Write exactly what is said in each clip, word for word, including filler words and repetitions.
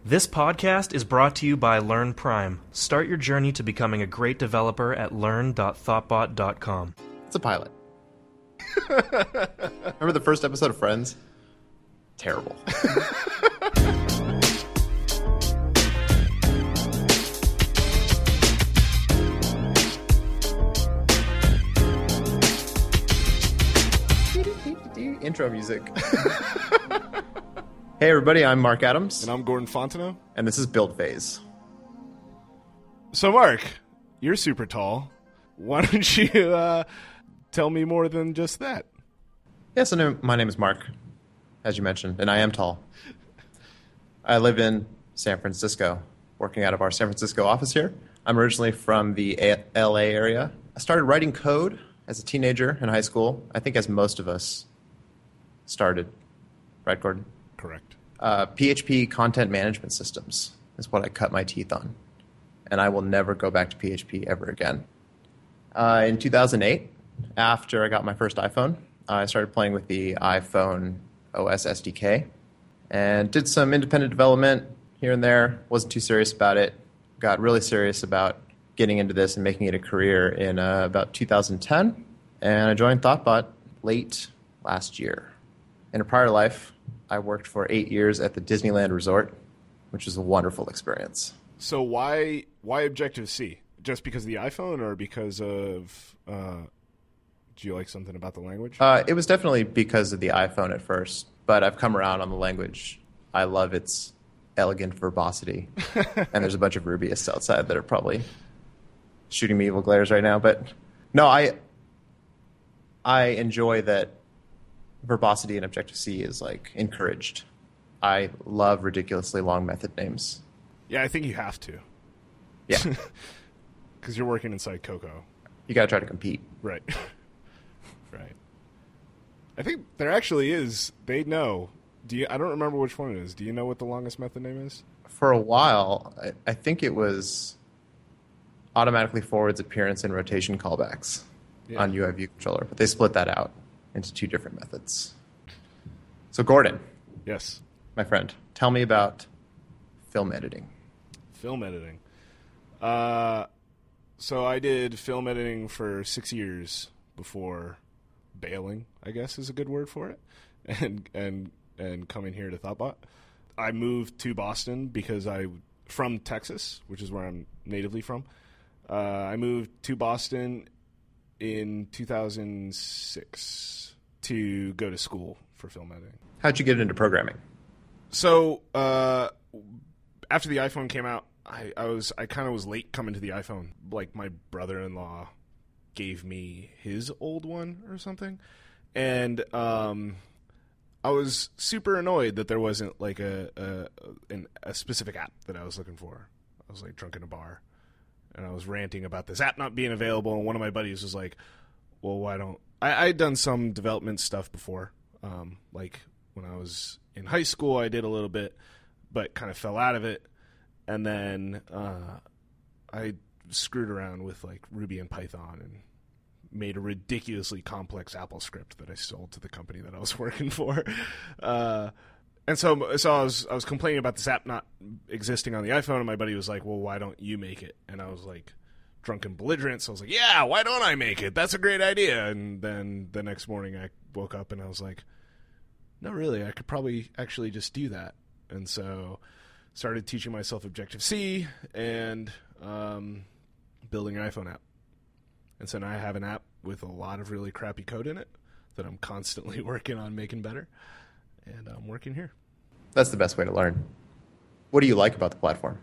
This podcast is brought to you by Learn Prime. Start your journey to becoming a great developer at learn dot thoughtbot dot com. It's a pilot. Remember the first episode of Friends? Terrible. Intro music. Hey everybody, I'm Mark Adams. And I'm Gordon Fontenot. And this is Build Phase. So Mark, you're super tall. Why don't you uh, tell me more than just that? Yes, yeah, so my name is Mark, as you mentioned, and I am tall. I live in San Francisco, working out of our San Francisco office here. I'm originally from the L A area. I started writing code as a teenager in high school, I think as most of us started. Right, Gordon? Correct. Uh, P H P content management systems is what I cut my teeth on. And I will never go back to P H P ever again. Uh, in two thousand eight, after I got my first iPhone, I started playing with the iPhone O S S D K and did some independent development here and there. Wasn't too serious about it. Got really serious about getting into this and making it a career in uh, about two thousand ten. And I joined Thoughtbot late last year. In a prior life, I worked for eight years at the Disneyland Resort, which was a wonderful experience. So why why Objective-C? Just because of the iPhone or because of, uh, do you like something about the language? Uh, it was definitely because of the iPhone at first, but I've come around on the language. I love its elegant verbosity. And there's a bunch of Rubyists outside that are probably shooting me evil glares right now. But no, I I enjoy that verbosity in Objective-C is like encouraged. I love ridiculously long method names. Yeah, I think you have to. Yeah. Because you're working inside Cocoa. You got to try to compete. Right. Right. I think there actually is. They know. Do you? I don't remember which one it is. Do you know what the longest method name is? For a while, I, I think it was automatically forwards appearance and rotation callbacks yeah. on U I View Controller, but they split that out into two different methods. So Gordon. Yes. My friend, tell me about film editing. Film editing. Uh, so I did film editing for six years before bailing, I guess is a good word for it, and and and coming here to Thoughtbot. I moved to Boston because I, from Texas, which is where I'm natively from. Uh, I moved to Boston in two thousand six to go to school for film editing. How'd you get into programming? So uh, after the iPhone came out, I, I was I kind of was late coming to the iPhone. Like my brother-in-law gave me his old one or something, and um, I was super annoyed that there wasn't like a a, an, a specific app that I was looking for. I was like drunk in a bar, and I was ranting about this app not being available. And one of my buddies was like, "Well, why don't I?" I'd done some development stuff before, um, like when I was in high school. I did a little bit, but kind of fell out of it. And then uh, I screwed around with like Ruby and Python and made a ridiculously complex Apple script that I sold to the company that I was working for. Uh, and so, so I was I was complaining about this app not existing on the iPhone, and my buddy was like, "Well, why don't you make it?" And I was like, drunk and belligerent, so I was like, "Yeah, why don't I make it? That's a great idea." And then the next morning, I woke up and I was like, "No, really, I could probably actually just do that." And so started teaching myself Objective-C and um, building an iPhone app. And so now I have an app with a lot of really crappy code in it that I'm constantly working on making better. And I'm working here. That's the best way to learn. What do you like about the platform?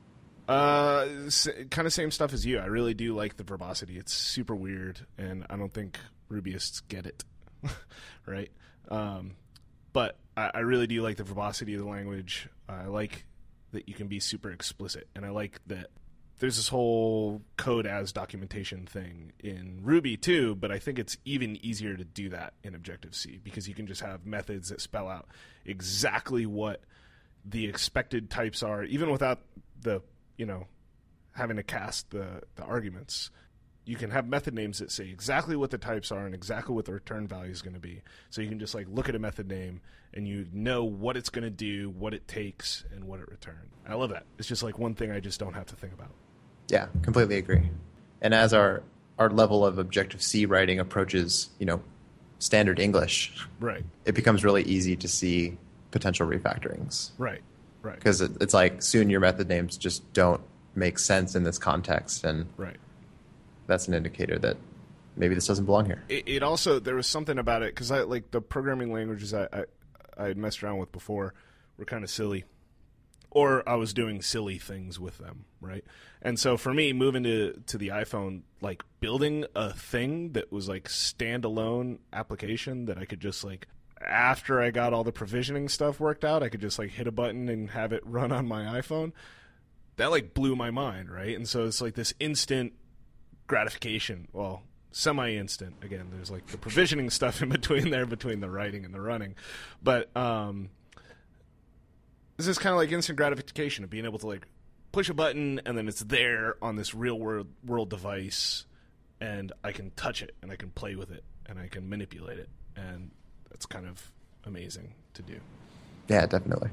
Uh, kind of same stuff as you. I really do like the verbosity. It's super weird, and I don't think Rubyists get it, right? Um, but I, I really do like the verbosity of the language. I like that you can be super explicit, and I like that there's this whole code as documentation thing in Ruby too, but I think it's even easier to do that in Objective-C because you can just have methods that spell out exactly what the expected types are, even without the, you know, having to cast the, the arguments. you can have method names that say exactly what the types are and exactly what the return value is going to be. So you can just like look at a method name and you know what it's going to do, what it takes, and what it returns. I love that. It's just like one thing I just don't have to think about. Yeah, completely agree. And as our our level of Objective-C writing approaches, you know, standard English, right, it becomes really easy to see potential refactorings. Right, right. Because it, it's like soon your method names just don't make sense in this context, and right. that's an indicator that maybe this doesn't belong here. It, it also, there was something about it, because I like the programming languages I, I, I had messed around with before were kind of silly. Or I was doing silly things with them, right? And so for me, moving to, to the iPhone, like building a thing that was like standalone application that I could just like, after I got all the provisioning stuff worked out, I could just like hit a button and have it run on my iPhone. That like blew my mind, right? And so it's like this instant gratification. Well, semi-instant. Again, there's like the provisioning stuff in between there, between the writing and the running. But, um... this is kind of like instant gratification of being able to like push a button and then it's there on this real world world device and I can touch it and I can play with it and I can manipulate it, and that's kind of amazing to do. Yeah, definitely.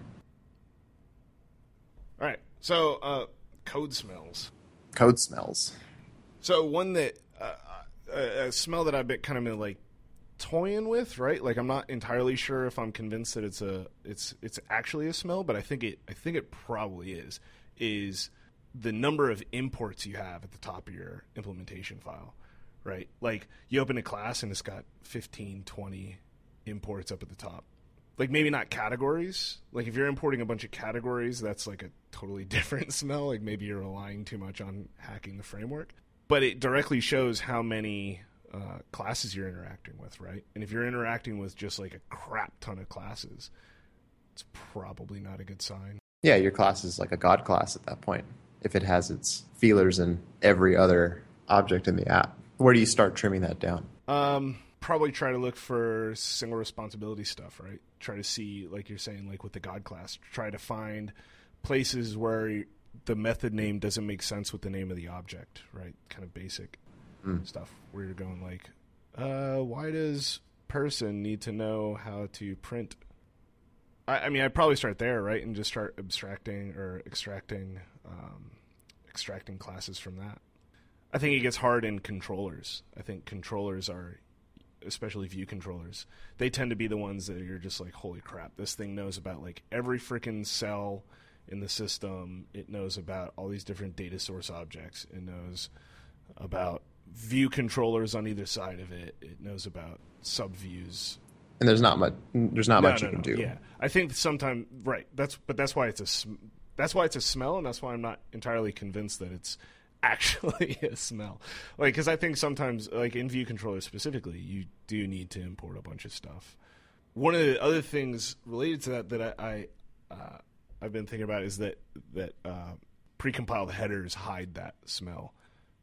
All right, so uh, code smells. Code smells. So one that uh, a, a smell that I've been kind of been like toying with, right? Like I'm not entirely sure if I'm convinced that it's a it's it's actually a smell, but I think it I think it probably is is the number of imports you have at the top of your implementation file, right? Like you open a class and it's got fifteen, twenty imports up at the top. Like maybe not categories. Like if you're importing a bunch of categories, that's like a totally different smell. Like maybe you're relying too much on hacking the framework. But it directly shows how many Uh, classes you're interacting with, right? And if you're interacting with just like a crap ton of classes, it's probably not a good sign. Yeah, your class is like a God class at that point, if it has its feelers in every other object in the app. Where do you start trimming that down? Um, probably try to look for single responsibility stuff, right? Try to see, like you're saying, like with the God class, try to find places where the method name doesn't make sense with the name of the object, right? Kind of basic Mm. stuff where you're going like, uh, why does person need to know how to print? I, I mean, I'd probably start there, right? And just start abstracting or extracting, um, extracting classes from that. I think it gets hard in controllers. I think controllers are, especially view controllers, they tend to be the ones that you're just like, holy crap, this thing knows about like every freaking cell in the system. It knows about all these different data source objects. It knows about view controllers on either side of it. It knows about subviews. And there's not much. There's not no, much no, you can no. do. Yeah, I think sometimes right. That's but that's why it's a sm- that's why it's a smell, and that's why I'm not entirely convinced that it's actually a smell. Like, because I think sometimes, like in view controllers specifically, you do need to import a bunch of stuff. One of the other things related to that that I, I uh, I've been thinking about is that that uh, precompiled headers hide that smell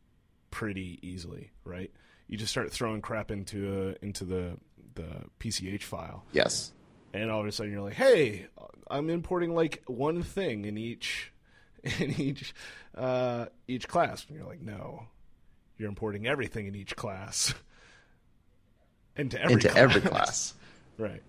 pretty easily, right? You just start throwing crap into uh, into the the P C H file. Yes. And all of a sudden you're like, hey, I'm importing like one thing in each in each uh, each class. And you're like, no, you're importing everything in each class into every into class. every class. Right.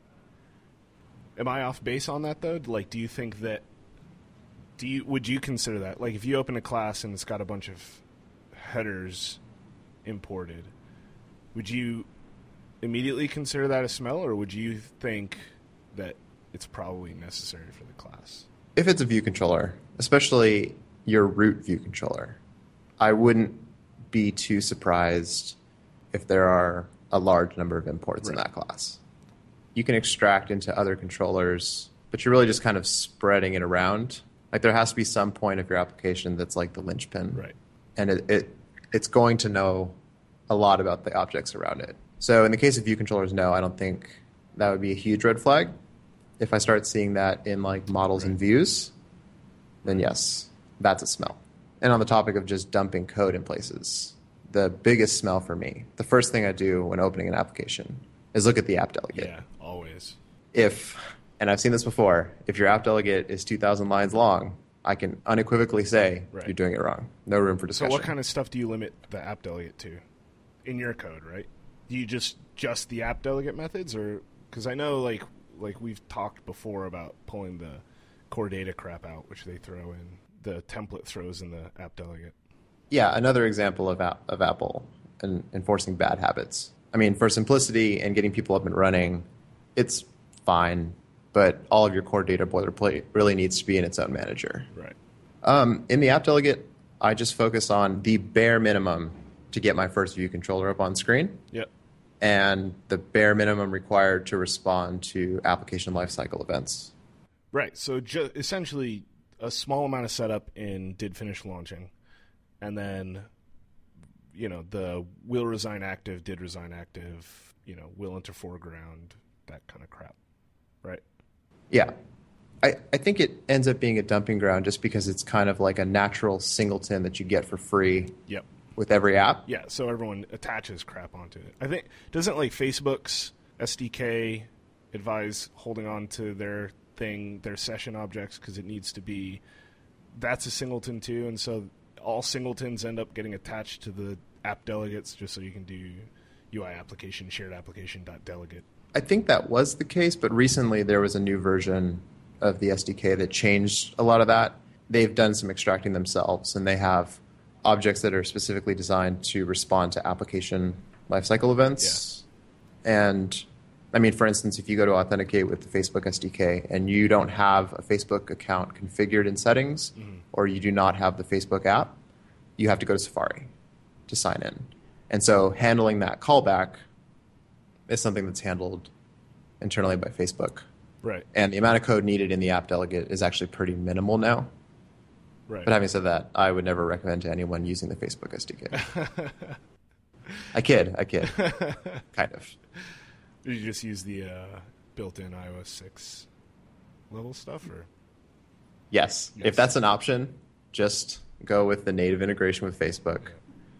Am I off base on that though? Like, do you think that? Do you would you consider that, like, if you open a class and it's got a bunch of headers imported, would you immediately consider that a smell, or would you think that it's probably necessary for the class? If it's a view controller, especially your root view controller, I wouldn't be too surprised if there are a large number of imports right. in that class. You can extract into other controllers, but you're really just kind of spreading it around. Like, there has to be some point of your application that's like the linchpin. Right. And it, it it's going to know a lot about the objects around it. So in the case of view controllers, no, I don't think that would be a huge red flag. If I start seeing that in like models right. and views, then yes, that's a smell. And on the topic of just dumping code in places, the biggest smell for me, the first thing I do when opening an application is look at the app delegate. Yeah, always. If, and I've seen this before, if your app delegate is two thousand lines long, I can unequivocally say Right. you're doing it wrong. No room for So discussion. what kind of stuff do you limit the app delegate to in your code, right? Do you just just the app delegate methods, or because I know like like we've talked before about pulling the core data crap out, which they throw in the template throws in the app delegate. Yeah, another example of app, of Apple and enforcing bad habits. I mean, for simplicity and getting people up and running, it's fine, but all of your core data boilerplate really needs to be in its own manager. Right. Um, in the app delegate, I just focus on the bare minimum to get my first view controller up on screen, Yep. and the bare minimum required to respond to application lifecycle events. Right. So ju- essentially, a small amount of setup in did finish launching, and then, you know, the will resign active, did resign active, you know, will enter foreground, that kind of crap. Right. Yeah. I, I think it ends up being a dumping ground just because it's kind of like a natural singleton that you get for free Yep. with every app. Yeah. So everyone attaches crap onto it. I think doesn't like Facebook's S D K advise holding on to their thing, their session objects, because it needs to be that's a singleton too, and so all singletons end up getting attached to the app delegates just so you can do U I application, shared application dot delegate. I think that was the case, but recently there was a new version of the S D K that changed a lot of that. They've done some extracting themselves, and they have objects that are specifically designed to respond to application lifecycle events. Yeah. And I mean, for instance, if you go to authenticate with the Facebook S D K and you don't have a Facebook account configured in settings, mm-hmm. or you do not have the Facebook app, you have to go to Safari to sign in. And so handling that callback is something that's handled internally by Facebook. Right. And the amount of code needed in the app delegate is actually pretty minimal now. Right. But having said that, I would never recommend to anyone using the Facebook S D K. I kid, I kid. Kind of. Did you just use the uh, built-in i O S six level stuff, or? Yes. yes. If that's an option, just go with the native integration with Facebook, yeah.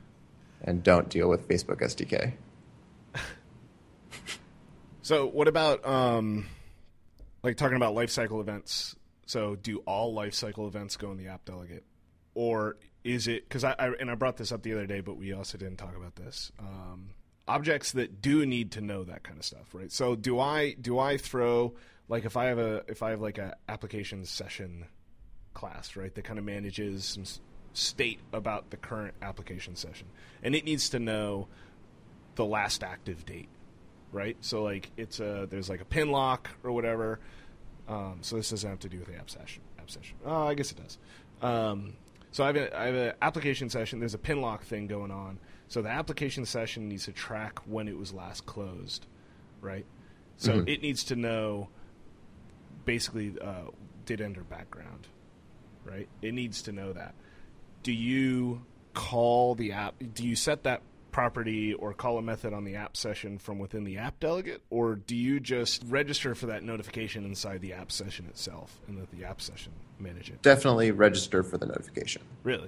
and don't deal with Facebook S D K. So what about, um, like, talking about lifecycle events? So do all lifecycle events go in the app delegate? Or is it, because I, I, and I brought this up the other day, but we also didn't talk about this, um, objects that do need to know that kind of stuff, right? So do I, do I throw, like, if I have a, if I have like a application session class, right, that kind of manages some state about the current application session, and it needs to know the last active date, right? So like it's a there's like a pin lock or whatever. Um, so this doesn't have to do with the app session. App session. Oh, I guess it does. Um, so I have a, I have an application session. There's a pin lock thing going on. So the application session needs to track when it was last closed, right? So mm-hmm. it needs to know basically uh, did enter background, right? It needs to know that. Do you call the app? Do you set that property or call a method on the app session from within the app delegate, or do you just register for that notification inside the app session itself and let the app session manage it? Definitely register for the notification. Really?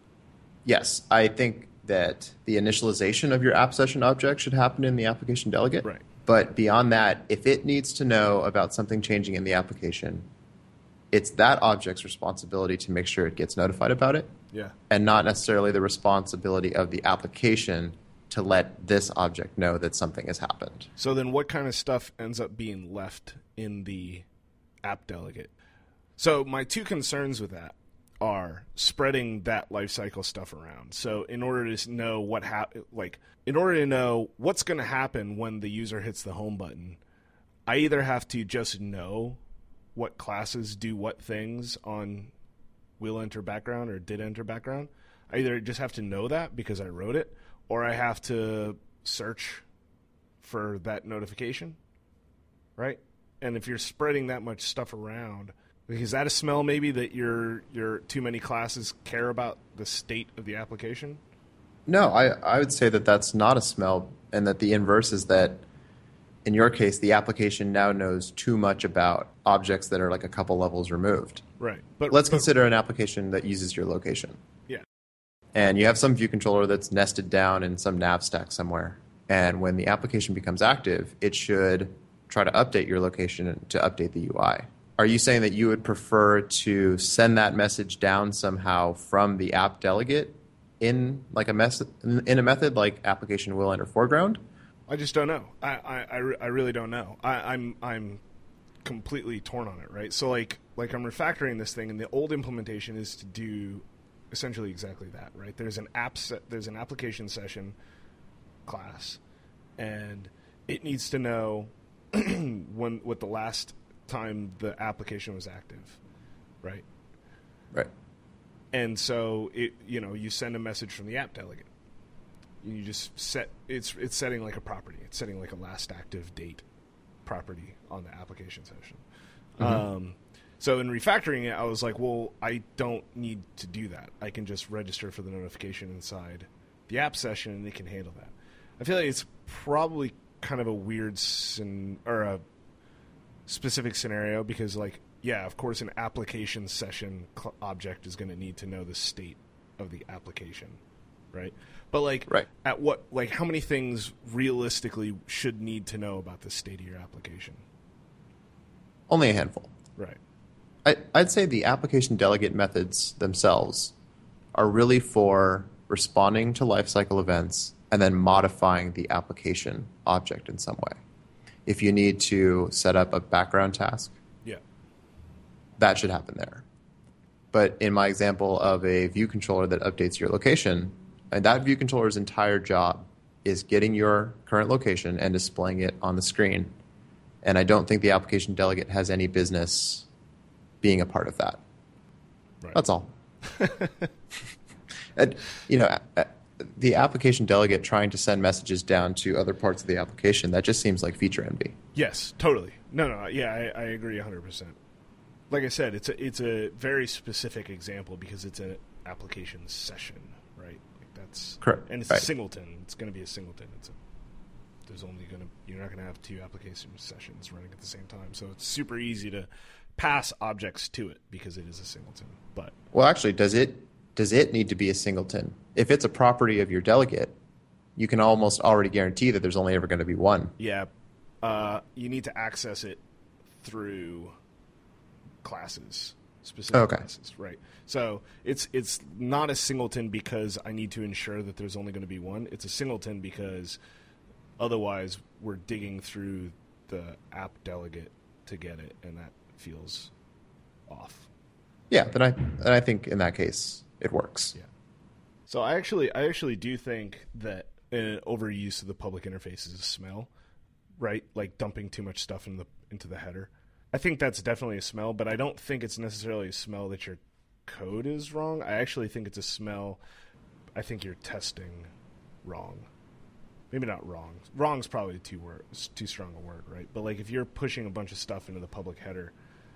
Yes. I think that the initialization of your app session object should happen in the application delegate. Right. But beyond that, if it needs to know about something changing in the application, it's that object's responsibility to make sure it gets notified about it. Yeah. And not necessarily the responsibility of the application to let this object know that something has happened. So then what kind of stuff ends up being left in the app delegate? So my two concerns with that are spreading that lifecycle stuff around. So in order to know what hap- like in order to know what's going to happen when the user hits the home button, I either have to just know what classes do what things on will enter background or did enter background. I either just have to know that because I wrote it, or I have to search for that notification, right? And if you're spreading that much stuff around, is that a smell maybe that your your too many classes care about the state of the application? No, I, I would say that that's not a smell, and that the inverse is that in your case, the application now knows too much about objects that are like a couple levels removed. Right. But let's but, consider an application that uses your location. Yeah. And you have some view controller that's nested down in some nav stack somewhere. And when the application becomes active, it should try to update your location to update the U I. Are you saying that you would prefer to send that message down somehow from the app delegate in like a mess in a method like application will enter foreground? I just don't know. I, I, I, re- I really don't know. I, I'm I'm completely torn on it, right? So like like I'm refactoring this thing, and the old implementation is to do essentially exactly that, right? There's an app set, there's an application session class, and it needs to know when what the last time the application was active, right? Right. And so it you know you send a message from the app delegate. You just set it's it's setting like a property. It's setting like a last active date property on the application session. Mm-hmm. Um, so in refactoring it, I was like, well, I don't need to do that. I can just register for the notification inside the app session, and it can handle that. I feel like it's probably kind of a weird scen- or a specific scenario because, like, yeah, of course, an application session cl- object is going to need to know the state of the application, right? But like, right. at what, like, how many things realistically should need to know about the state of your application? Only a handful. Right. I, I'd say the application delegate methods themselves are really for responding to lifecycle events and then modifying the application object in some way. If you need to set up a background task, yeah, that should happen there. But in my example of a view controller that updates your location, and that view controller's entire job is getting your current location and displaying it on the screen. And I don't think the application delegate has any business being a part of that. Right. That's all. And, you know, the application delegate trying to send messages down to other parts of the application, that just seems like feature envy. Yes, totally. No, no, yeah, I, I agree one hundred percent. Like I said, it's a, it's a very specific example because it's an application session, right? Like that's correct. And it's right. a singleton. It's going to be a singleton. It's a, there's only going to you're not going to have two application sessions running at the same time. So it's super easy to pass objects to it because it is a singleton. But well, actually, does it does it need to be a singleton? If it's a property of your delegate, you can almost already guarantee that there's only ever going to be one. Yeah, uh, you need to access it through classes, specific okay. classes, right? So it's it's not a singleton because I need to ensure that there's only going to be one. It's a singleton because otherwise we're digging through the app delegate to get it, and that feels off. Yeah, then I then I think in that case it works. Yeah. So I actually I actually do think that an overuse of the public interface is a smell, right? Like dumping too much stuff in the into the header. I think that's definitely a smell, but I don't think it's necessarily a smell that your code is wrong. I actually think it's a smell. I think you're testing wrong. Maybe not wrong. Wrong's probably too word, too strong a word, right? But like if you're pushing a bunch of stuff into the public header,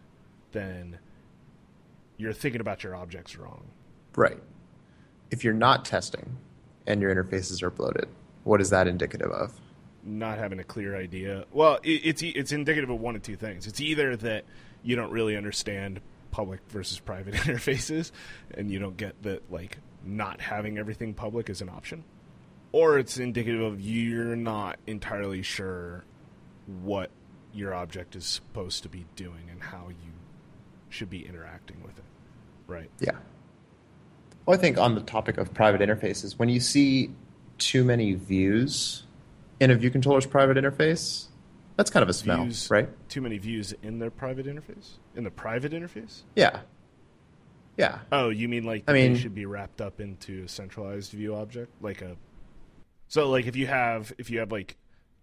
then you're thinking about your objects wrong. Right. If you're not testing and your interfaces are bloated, what is that indicative of? Not having a clear idea. Well, it, it's it's indicative of one of two things. It's either that you don't really understand public versus private interfaces, and you don't get that like not having everything public is an option, or it's indicative of you're not entirely sure what your object is supposed to be doing and how you should be interacting with it. Right? Yeah. Well, I think on the topic of private interfaces, when you see too many views in a view controller's private interface, that's kind of a smell, views, right? Too many views in their private interface? In the private interface? Yeah. Yeah. Oh, you mean like I mean, they should be wrapped up into a centralized view object? Like a So like if you have if you have like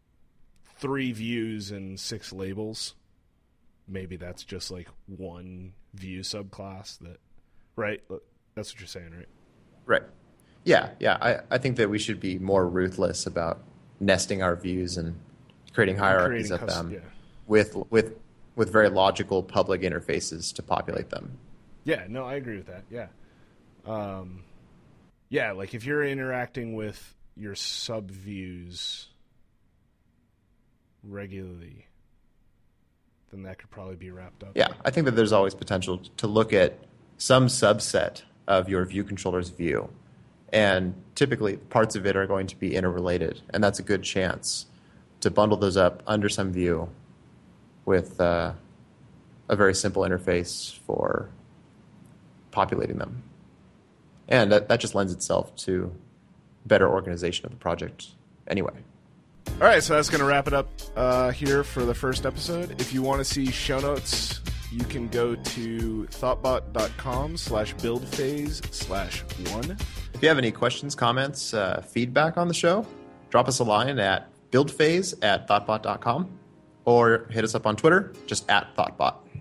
three views and six labels, maybe that's just like one view subclass that right? That's what you're saying, right? Right. Yeah, yeah. I, I think that we should be more ruthless about nesting our views and creating hierarchies creating of custom, them yeah. with with with very logical public interfaces to populate them. Yeah, no, I agree with that. Yeah. Um, yeah, like if you're interacting with your subviews regularly, then that could probably be wrapped up. Yeah, I think that there's always potential to look at some subset of your view controller's view. And typically, parts of it are going to be interrelated, and that's a good chance to bundle those up under some view with uh, a very simple interface for populating them. And that, that just lends itself to better organization of the project anyway. All right, so that's going to wrap it up uh, here for the first episode. If you want to see show notes, you can go to thoughtbot.com slash buildphase slash one. If you have any questions, comments, uh, feedback on the show, drop us a line at buildphase at thoughtbot dot com or hit us up on Twitter, just at thoughtbot.